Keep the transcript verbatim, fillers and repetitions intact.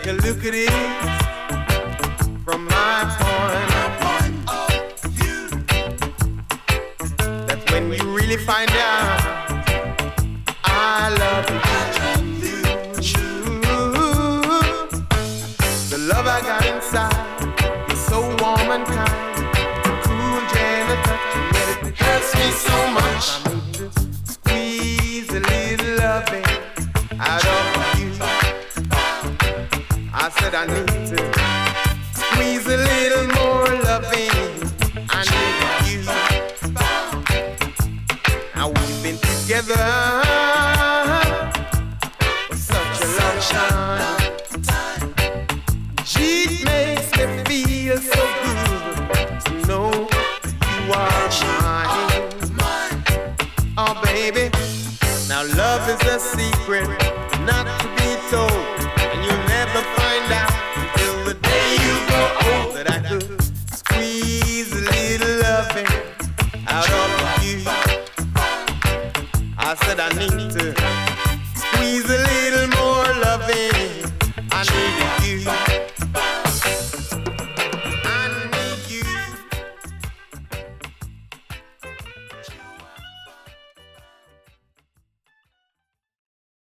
look at it from my point of view. That's when you really find out I love you. The love I got inside is so warm and kind, cool, gentle touch, and yet it hurts me so much. I need to squeeze a little loving out of you. I said I need to squeeze a little more loving. I need you. Now we've been together for such a long time. It makes me feel so good to know you are mine. Oh baby, now love is a secret not to be told, and you'll never find out until the day you grow old that I